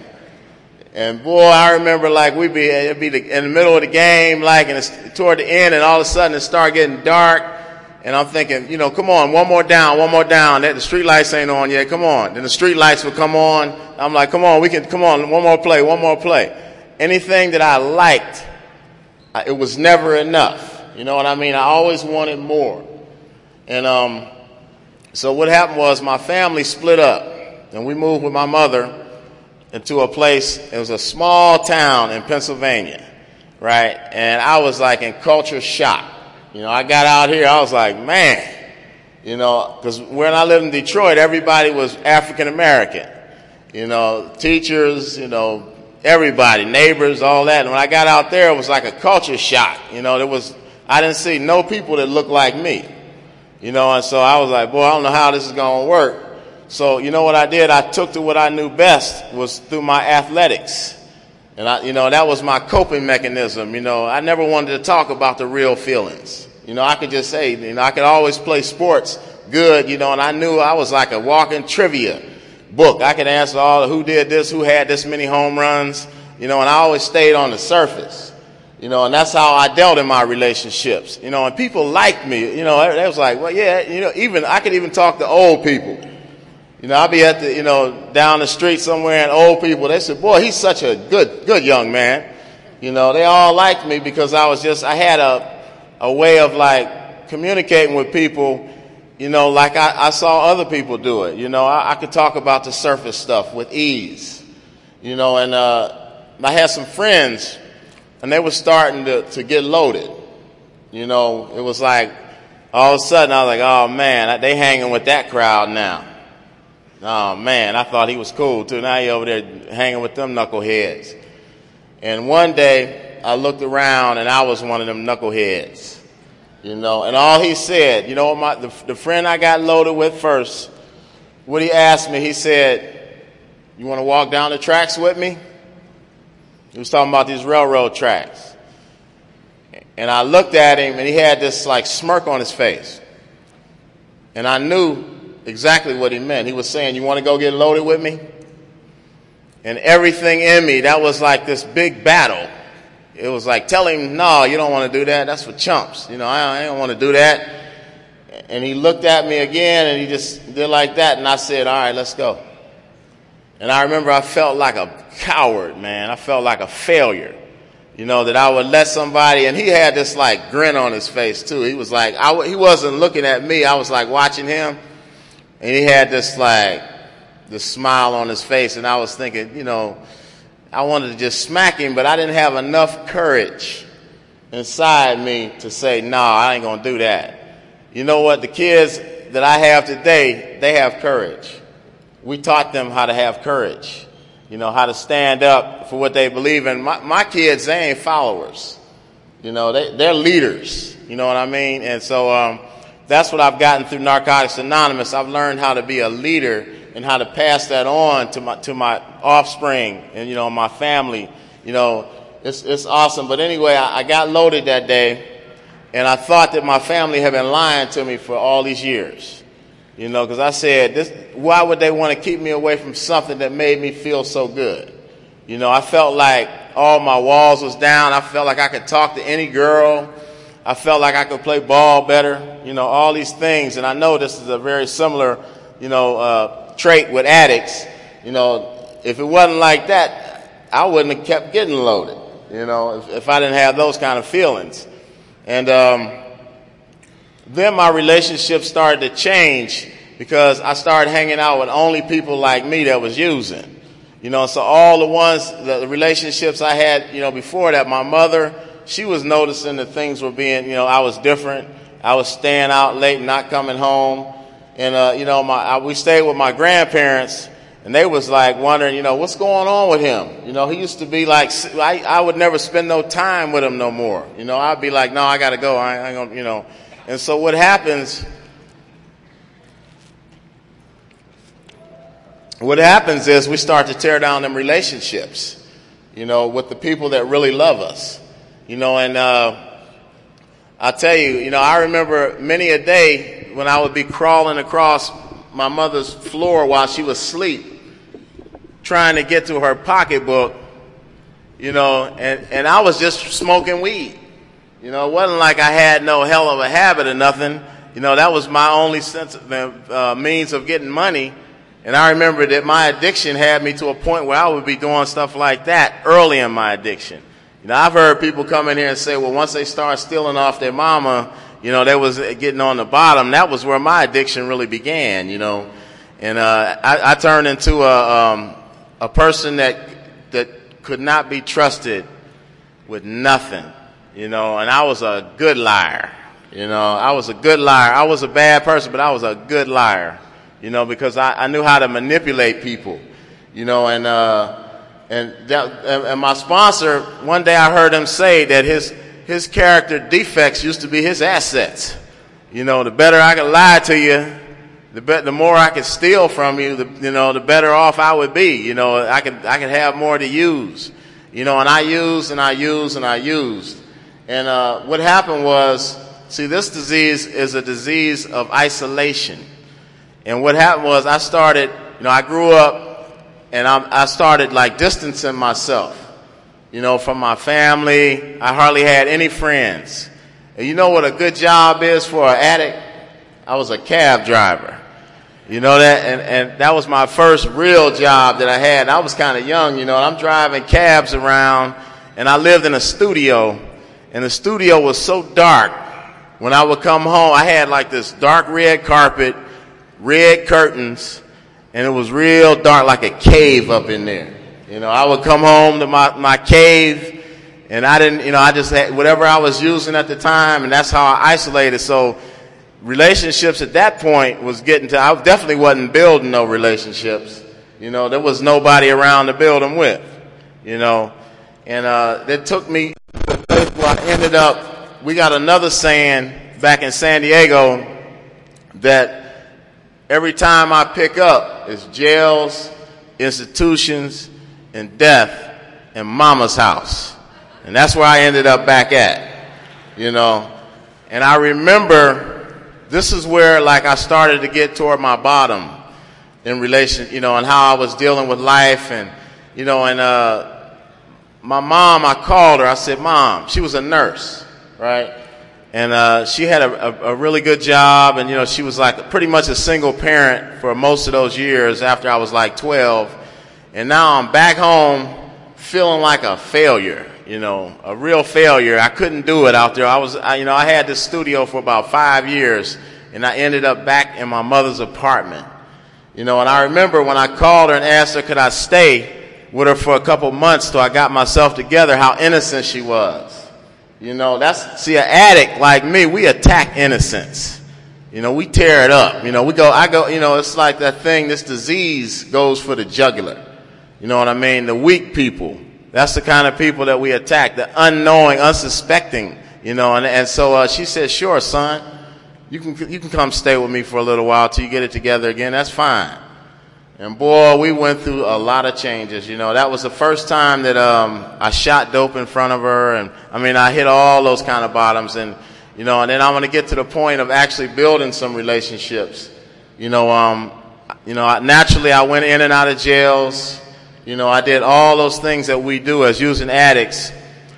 And boy, I remember like we'd be, it'd be the, in the middle of the game, like, and it's toward the end, and all of a sudden it started getting dark. And I'm thinking, you know, come on, one more down, one more down. The street lights ain't on yet. Come on. Then the street lights would come on. I'm like, come on, we can, come on, one more play, one more play. Anything that I liked, it was never enough. You know what I mean? I always wanted more. And um, so what happened was my family split up, and we moved with my mother into a place. It was a small town in Pennsylvania, right? And I was like in culture shock. You know, I got out here, I was like, man, you know, because when I lived in Detroit, everybody was African American. You know, teachers, you know, everybody, neighbors, all that. And when I got out there, it was like a culture shock. You know, there was, I didn't see no people that looked like me. You know, and so I was like, boy, I don't know how this is going to work. So, you know what I did? I took to what I knew best was through my athletics. And, I, you know, that was my coping mechanism. You know, I never wanted to talk about the real feelings. You know, I could just say, you know, I could always play sports good, you know, and I knew I was like a walking trivia book. I could answer all who did this, who had this many home runs, you know, and I always stayed on the surface. You know, and that's how I dealt in my relationships. You know, and people liked me. You know, they was like, well, yeah, you know, even I could even talk to old people. You know, I'd be at the, you know, down the street somewhere, and old people, they said, boy, he's such a good, good young man. You know, they all liked me because I was just, I had a, a way of like communicating with people, you know, like I, I saw other people do it. You know, I, I could talk about the surface stuff with ease. You know, and uh, I had some friends, and they were starting to, to get loaded. You know, it was like, all of a sudden I was like, oh man, they hanging with that crowd now. Oh, man, I thought he was cool, too. Now he over there hanging with them knuckleheads. And one day, I looked around, and I was one of them knuckleheads. You know, and all he said, you know what, my, the, the friend I got loaded with first, what he asked me, he said, you want to walk down the tracks with me? He was talking about these railroad tracks. And I looked at him, and he had this, like, smirk on his face. And I knew exactly what he meant. He was saying, you want to go get loaded with me? And everything in me, that was like this big battle. It was like, tell him, no, you don't want to do that. That's for chumps. You know, I, I don't want to do that. And he looked at me again, and he just did like that. And I said, all right, let's go. And I remember I felt like a coward, man. I felt like a failure, you know, that I would let somebody. And he had this, like, grin on his face, too. He was like, I, he wasn't looking at me. I was, like, watching him. And he had this, like, this smile on his face. And I was thinking, you know, I wanted to just smack him, but I didn't have enough courage inside me to say, no, I ain't going to do that. You know what? The kids that I have today, they have courage. We taught them how to have courage, you know, how to stand up for what they believe in. My, my kids, they ain't followers. You know, they, they're leaders. You know what I mean? And so um, that's what I've gotten through Narcotics Anonymous. I've learned how to be a leader and how to pass that on to my to my offspring and, you know, my family. You know, it's it's awesome. But anyway, I, I got loaded that day, and I thought that my family had been lying to me for all these years. You know, because I said, this, why would they want to keep me away from something that made me feel so good? You know, I felt like all my walls was down. I felt like I could talk to any girl. I felt like I could play ball better. You know, all these things. And I know this is a very similar, you know, uh, trait with addicts. You know, if it wasn't like that, I wouldn't have kept getting loaded, you know, if, if I didn't have those kind of feelings. And um, then my relationship started to change because I started hanging out with only people like me that was using. You know, so all the ones, the relationships I had, you know, before that, my mother, she was noticing that things were being, you know, I was different. I was staying out late and not coming home. And, uh, you know, my, I, we stayed with my grandparents, and they was like wondering, you know, what's going on with him? You know, he used to be like, I, I would never spend no time with him no more. You know, I'd be like, no, I got to go. I, I ain't gonna, you know. And so what happens, what happens is we start to tear down them relationships, you know, with the people that really love us. You know, and uh, I'll tell you, you know, I remember many a day when I would be crawling across my mother's floor while she was asleep, trying to get to her pocketbook, you know, and, and I was just smoking weed. You know, it wasn't like I had no hell of a habit or nothing. You know, that was my only sense of, uh, means of getting money. And I remember that my addiction had me to a point where I would be doing stuff like that early in my addiction. You know, I've heard people come in here and say, well, once they start stealing off their mama, you know, they was getting on the bottom. That was where my addiction really began, you know. And uh, I, I turned into a, um, a person that that could not be trusted with nothing, you know. And I was a good liar, you know. I was a good liar. I was a bad person, but I was a good liar, you know, because I, I knew how to manipulate people, you know. And uh, and, that, and my sponsor, one day I heard him say that his his character defects used to be his assets. You know, the better I could lie to you, the be- the more I could steal from you, the, you know, the better off I would be. You know, I could I could have more to use. You know, and I used and I used and I used. And uh, what happened was, see, this disease is a disease of isolation. And what happened was, I started, you know, I grew up and I, I started like distancing myself. You know, from my family. I hardly had any friends. And you know what a good job is for an addict? I was a cab driver. You know that? And, and that was my first real job that I had. I was kind of young, you know, and I'm driving cabs around, and I lived in a studio, and the studio was so dark. When I would come home, I had like this dark red carpet, red curtains, and it was real dark, like a cave up in there. You know, I would come home to my, my cave, and I didn't, you know, I just had whatever I was using at the time, and that's how I isolated. So relationships at that point was getting to, I definitely wasn't building no relationships. You know, there was nobody around to build them with, you know. And uh, that took me to a place where I ended up, we got another saying back in San Diego that every time I pick up, it's jails, institutions, and death, and mama's house. And that's where I ended up back at, you know. And I remember this is where, like, I started to get toward my bottom in relation, you know, and how I was dealing with life. And, you know, and uh, my mom, I called her. I said, Mom, she was a nurse, right? And uh, she had a, a, a really good job. And, you know, she was like pretty much a single parent for most of those years after I was like twelve. And now I'm back home feeling like a failure, you know, a real failure. I couldn't do it out there. I was, I, you know, I had this studio for about five years, and I ended up back in my mother's apartment, you know. And I remember when I called her and asked her could I stay with her for a couple months till I got myself together, how innocent she was. You know, that's, see, an addict like me, we attack innocence. You know, we tear it up. You know, we go, I go, you know, it's like that thing, this disease goes for the jugular. You know what I mean? The weak people. That's the kind of people that we attack, the unknowing, unsuspecting, you know. And, and so uh, she said, sure, son, you can you can come stay with me for a little while till you get it together again. That's fine. And, boy, we went through a lot of changes. You know, that was the first time that um, I shot dope in front of her. And, I mean, I hit all those kind of bottoms. And, you know, and then I'm going to get to the point of actually building some relationships. You know, um, you know, naturally I went in and out of jails. You know, I did all those things that we do as using addicts.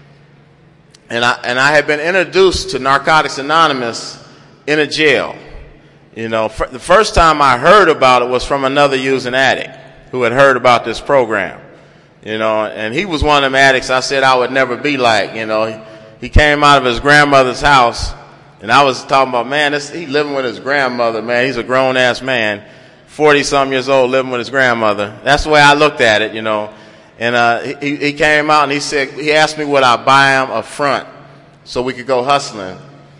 And I, and I had been introduced to Narcotics Anonymous in a jail. You know, f- the first time I heard about it was from another using addict who had heard about this program. You know, and he was one of them addicts I said I would never be like. You know, he, he came out of his grandmother's house, and I was talking about, man, this, he living with his grandmother, man. He's a grown-ass man. forty-some years old living with his grandmother. That's the way I looked at it, you know. And uh, he, he came out and he said, he asked me would I buy him a front so we could go hustling.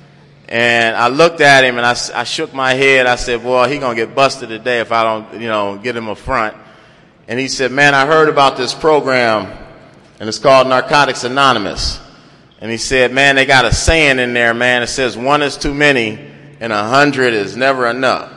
And I looked at him and I, I shook my head. I said, boy, he going to get busted today if I don't, you know, get him a front. And he said, man, I heard about this program, and it's called Narcotics Anonymous. And he said, man, they got a saying in there, man. It says one is too many and a hundred is never enough.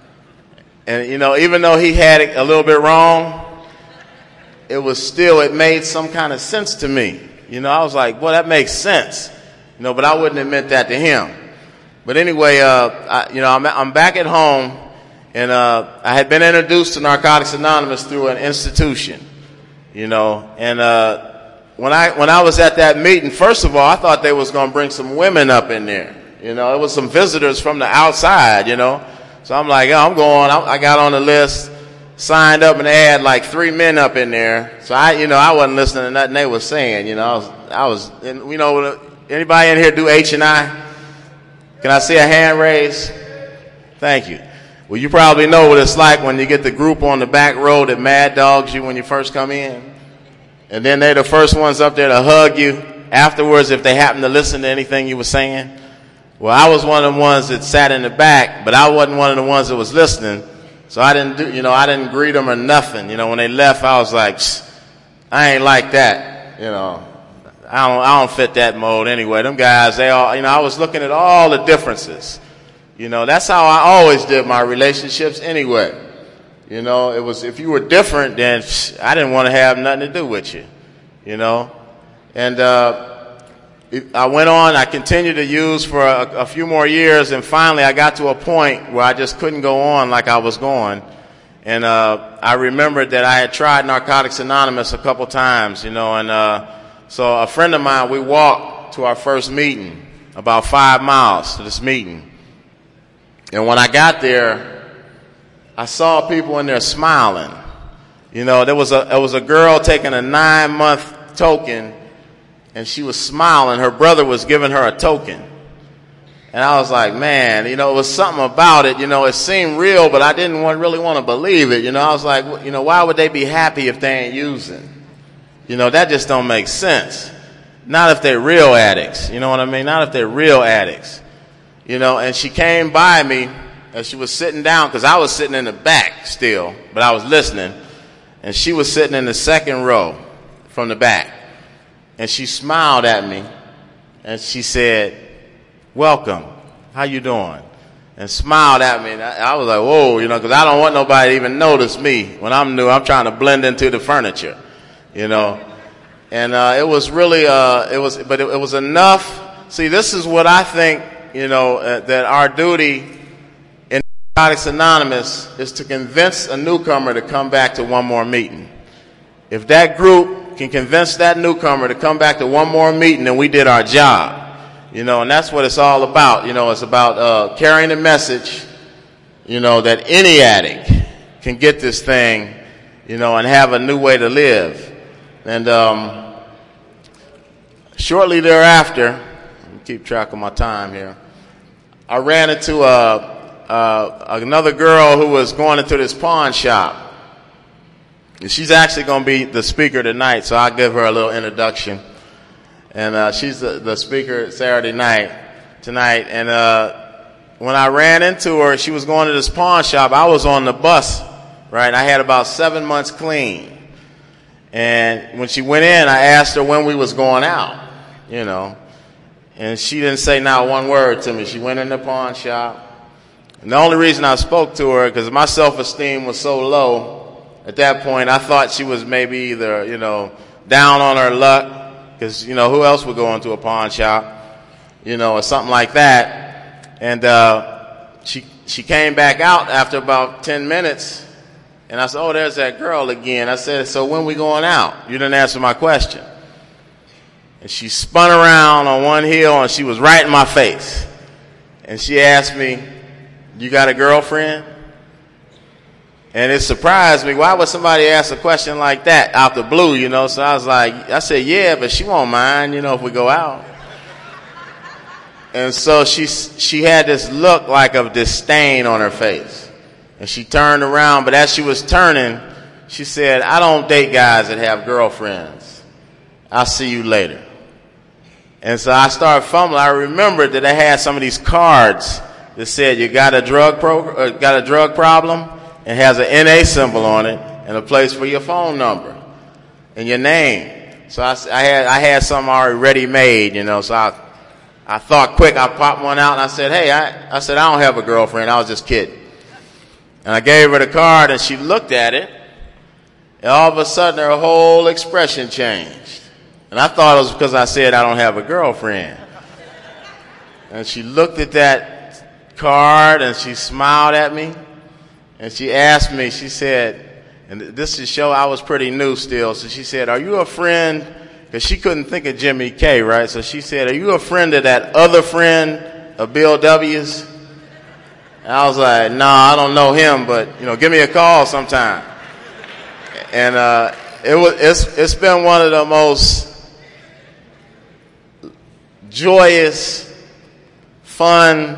And, you know, even though he had it a little bit wrong, it was still, it made some kind of sense to me. You know, I was like, well, that makes sense. You know, but I wouldn't admit that to him. But anyway, uh, I, you know, I'm, I'm back at home, and uh, I had been introduced to Narcotics Anonymous through an institution, you know. And uh, when I when I was at that meeting, first of all, I thought they was going to bring some women up in there. You know, it was some visitors from the outside, you know. So I'm like, oh, I'm going. I, I got on the list, signed up, and they had like three men up in there. So I, you know, I wasn't listening to nothing they were saying. You know, I was, I was, and, you know, anybody in here do H and I? Can I see a hand raise? Thank you. Well, you probably know what it's like when you get the group on the back row that mad dogs you when you first come in. And then they're the first ones up there to hug you afterwards if they happen to listen to anything you were saying. Well, I was one of the ones that sat in the back, but I wasn't one of the ones that was listening. So I didn't do, you know, I didn't greet them or nothing. You know, when they left, I was like, I ain't like that, you know. I don't, I don't fit that mold anyway. Them guys, they all, you know, I was looking at all the differences. You know, that's how I always did my relationships anyway. You know, it was, if you were different, then psh, I didn't want to have nothing to do with you, you know. And uh, it, I went on, I continued to use for a, a few more years, and finally I got to a point where I just couldn't go on like I was going. And uh, I remembered that I had tried Narcotics Anonymous a couple times, you know, and uh, so a friend of mine, we walked to our first meeting, about five miles to this meeting. And when I got there, I saw people in there smiling. You know, there was a there was a girl taking a nine-month token, and she was smiling. Her brother was giving her a token. And I was like, man, you know, it was something about it. You know, it seemed real, but I didn't want, really want to believe it. You know, I was like, you know, why would they be happy if they ain't using? You know, that just don't make sense. Not if they're real addicts. You know what I mean? Not if they're real addicts. you know, and she came by me as she was sitting down, because I was sitting in the back still, but I was listening, and she was sitting in the second row from the back, and she smiled at me, and she said, "Welcome, how you doing?" And smiled at me, and I, I was like, whoa, you know, because I don't want nobody to even notice me when I'm new. I'm trying to blend into the furniture, you know. And uh, it was really, uh, it was, but it, it was enough. See, this is what I think, you know, uh, that our duty in Narcotics Anonymous is to convince a newcomer to come back to one more meeting. If that group can convince that newcomer to come back to one more meeting, then we did our job. You know, and that's what it's all about. You know, it's about uh, carrying the message, you know, that any addict can get this thing, you know, and have a new way to live. And um, shortly thereafter, let me keep track of my time here, I ran into a, a, another girl who was going into this pawn shop. And she's actually going to be the speaker tonight, so I'll give her a little introduction. And uh, she's the, the speaker Saturday night, tonight. And uh, when I ran into her, she was going to this pawn shop. I was on the bus, right? I had about seven months clean. And when she went in, I asked her when we was going out, you know. And she didn't say not one word to me. She went in the pawn shop. And the only reason I spoke to her, because my self-esteem was so low at that point, I thought she was maybe either, you know, down on her luck. Because, you know, who else would go into a pawn shop, you know, or something like that. And uh, she she came back out after about ten minutes, and I said, oh, there's that girl again. I said, so when we going out? You didn't answer my question. And she spun around on one heel, and she was right in my face. And she asked me, you got a girlfriend? And it surprised me. Why would somebody ask a question like that out the blue, you know? So I was like, I said, yeah, but she won't mind, you know, if we go out. And so she she had this look like of disdain on her face. And she turned around, but as she was turning, she said, I don't date guys that have girlfriends. I'll see you later. And so I started fumbling. I remembered that I had some of these cards that said, you got a drug pro- uh, got a drug problem? It has an N A symbol on it and a place for your phone number and your name. So I, I had I had something already ready made, you know. So I I thought quick. I popped one out and I said, "Hey, I I said I don't have a girlfriend. I was just kidding." And I gave her the card and she looked at it, and all of a sudden her whole expression changed. And I thought it was because I said I don't have a girlfriend. And she looked at that card and she smiled at me. And she asked me, she said, and this is show I was pretty new still, so she said, are you a friend, because she couldn't think of Jimmy K, right? So she said, are you a friend of that other friend of Bill W's? And I was like, no, nah, I don't know him, but, you know, give me a call sometime. And uh, it was, it's, it's been one of the most joyous, fun,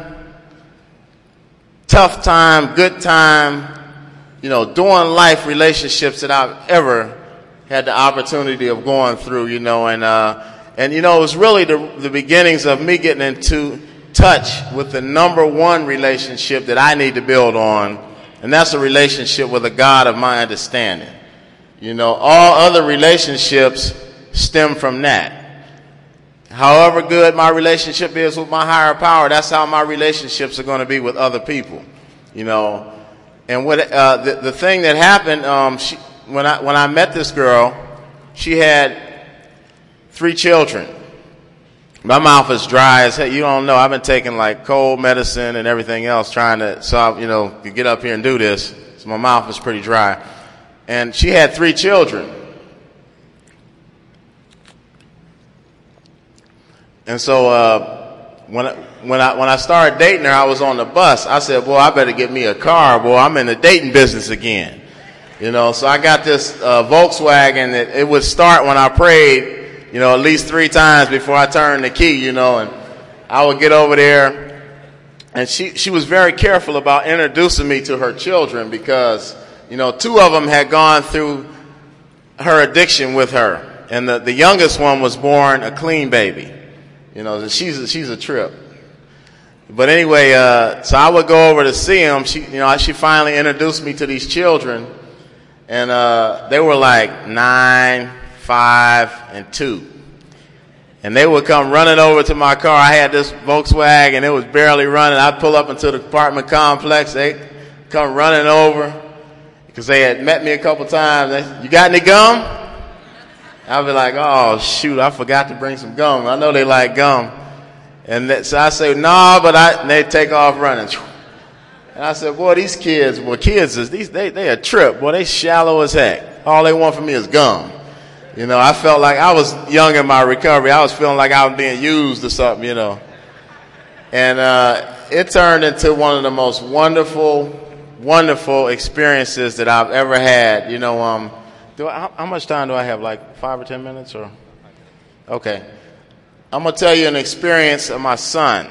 tough time, good time, you know, doing life relationships that I've ever had the opportunity of going through, you know, and, uh, and, you know, it was really the, the beginnings of me getting into touch with the number one relationship that I need to build on, and that's a relationship with a God of my understanding. You know, all other relationships stem from that. However good my relationship is with my higher power, that's how my relationships are going to be with other people, you know. And what uh, the the thing that happened um, she, when I when I met this girl, she had three children. My mouth is dry as hell. You don't know. I've been taking like cold medicine and everything else, trying to so you know to get up here and do this. So my mouth is pretty dry. And she had three children. And so uh, when I, when I when I started dating her, I was on the bus. I said, "Boy, I better get me a car. Boy, I'm in the dating business again." You know, so I got this uh, Volkswagen that it would start when I prayed, you know, at least three times before I turned the key. You know, and I would get over there, and she she was very careful about introducing me to her children because you know two of them had gone through her addiction with her, and the the youngest one was born a clean baby. You know, she's a, she's a trip. But anyway, uh, so I would go over to see him. She, you know, she finally introduced me to these children, and uh, they were like nine, five, and two. And they would come running over to my car. I had this Volkswagen. It was barely running. I'd pull up into the apartment complex. They'd come running over because they had met me a couple times. They, you got any gum? I'd be like, oh, shoot, I forgot to bring some gum. I know they like gum. And that, so I say, no, nah, but I, and they take off running. And I said, boy, these kids, boy, kids, is these they, they a trip. Boy, they shallow as heck. All they want from me is gum. You know, I felt like I was young in my recovery. I was feeling like I was being used or something, you know. And uh, it turned into one of the most wonderful, wonderful experiences that I've ever had. You know, um, do I, how, how much time do I have? Like five or ten minutes? Or okay. I'm going to tell you an experience of my son.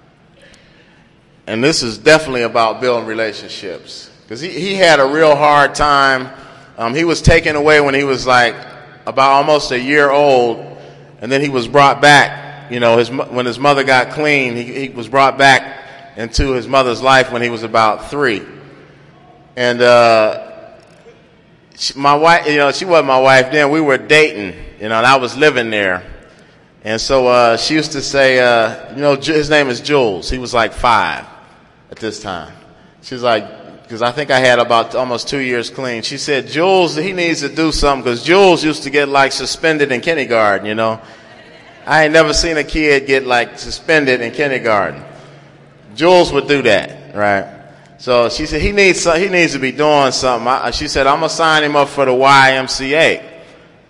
And this is definitely about building relationships. Because he, he had a real hard time. Um, he was taken away when he was like about almost a year old. And then he was brought back. You know, his when his mother got clean, he, he was brought back into his mother's life when he was about three. And uh, she, my wife, you know, she wasn't my wife then. We were dating, you know, and I was living there. And so uh, she used to say, uh, you know, his name is Jules. He was like five at this time. She was like, because I think I had about almost two years clean. She said, Jules, he needs to do something because Jules used to get like suspended in kindergarten, you know. I ain't never seen a kid get like suspended in kindergarten. Jules would do that, right? So she said, he needs he needs to be doing something. I, she said, I'm going to sign him up for the Y M C A,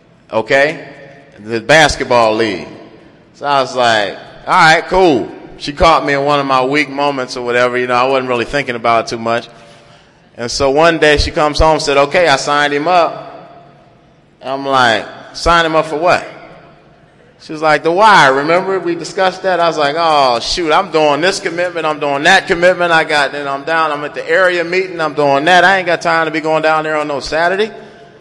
okay, the basketball league. So I was like, all right, cool. She caught me in one of my weak moments or whatever. You know, I wasn't really thinking about it too much. And so one day she comes home and said, okay, I signed him up. And I'm like, sign him up for what? She was like, the why. Remember we discussed that? I was like, oh, shoot, I'm doing this commitment. I'm doing that commitment. I got, then I'm down. I'm at the area meeting. I'm doing that. I ain't got time to be going down there on no Saturday.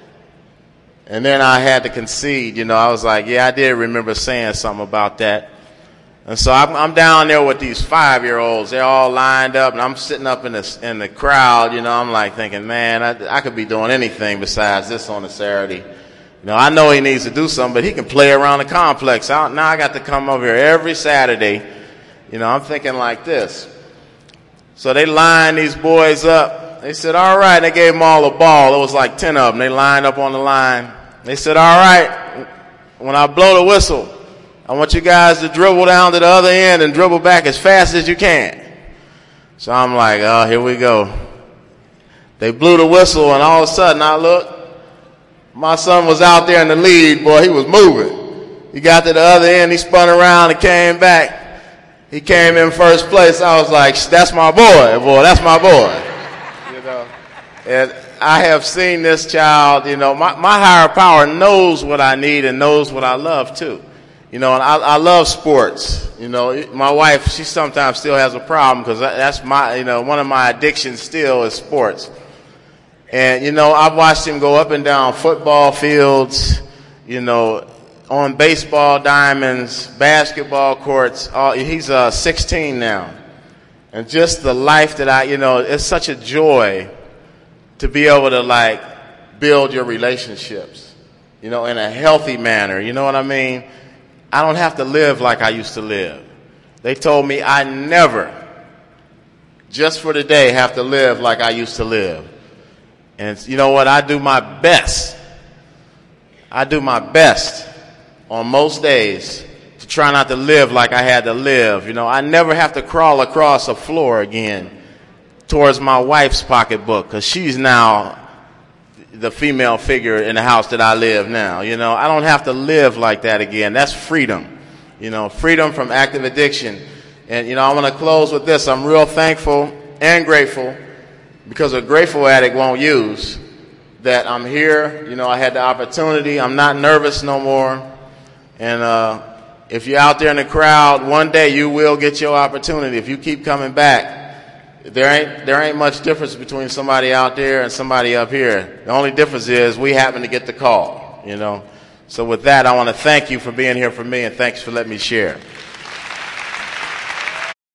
And then I had to concede, you know, I was like, yeah, I did remember saying something about that. And so I'm, I'm down there with these five-year-olds. They're all lined up, and I'm sitting up in the, in the crowd, you know, I'm like thinking, man, I, I could be doing anything besides this on a Saturday. You know, I know he needs to do something, but he can play around the complex. I, now I got to come over here every Saturday. You know, I'm thinking like this. So they lined these boys up. They said, all right. They gave them all a ball. It was like ten of them. They lined up on the line. They said, all right, when I blow the whistle, I want you guys to dribble down to the other end and dribble back as fast as you can. So I'm like, oh, here we go. They blew the whistle, and all of a sudden I looked. My son was out there in the lead. Boy, he was moving. He got to the other end. He spun around and came back. He came in first place. I was like, that's my boy, boy. That's my boy. You know, and I have seen this child, you know, my, my higher power knows what I need and knows what I love too. You know, and I, I love sports. You know, my wife, she sometimes still has a problem because that's my, you know, one of my addictions still is sports. And, you know, I've watched him go up and down football fields, you know, on baseball diamonds, basketball courts. All, he's uh, sixteen now. And just the life that I, you know, it's such a joy to be able to, like, build your relationships, you know, in a healthy manner. You know what I mean? I don't have to live like I used to live. They told me I never, just for today, have to live like I used to live. And you know what? I do my best. I do my best on most days to try not to live like I had to live. You know, I never have to crawl across a floor again towards my wife's pocketbook because she's now the female figure in the house that I live now. You know, I don't have to live like that again. That's freedom. You know, freedom from active addiction. And, you know, I want to close with this. I'm real thankful and grateful because a grateful addict won't use that I'm here. You know, I had the opportunity. I'm not nervous no more. And uh, if you're out there in the crowd, one day you will get your opportunity. If you keep coming back, there ain't there ain't much difference between somebody out there and somebody up here. The only difference is we happen to get the call, you know. So with that, I want to thank you for being here for me, and thanks for letting me share.